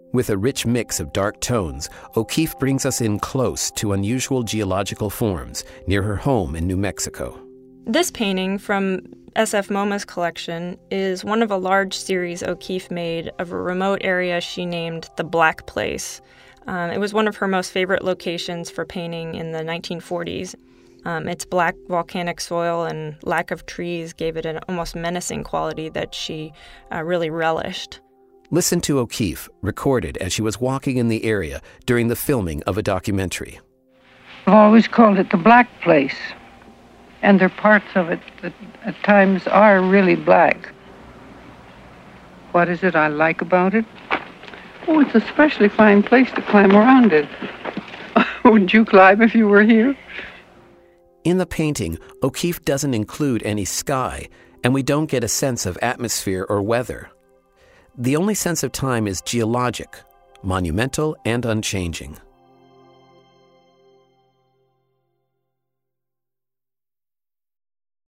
With a rich mix of dark tones, O'Keeffe brings us in close to unusual geological forms near her home in New Mexico. This painting from S.F. MoMA's collection is one of a large series O'Keeffe made of a remote area she named the Black Place. It was one of her most favorite locations for painting in the 1940s. Its black volcanic soil and lack of trees gave it an almost menacing quality that she really relished. Listen to O'Keeffe, recorded as she was walking in the area during the filming of a documentary. I've always called it the Black Place, and there are parts of it that at times are really black. What is it I like about it? Oh, it's a especially fine place to climb around it. Wouldn't you climb if you were here? In the painting, O'Keeffe doesn't include any sky, and we don't get a sense of atmosphere or weather. The only sense of time is geologic, monumental and unchanging.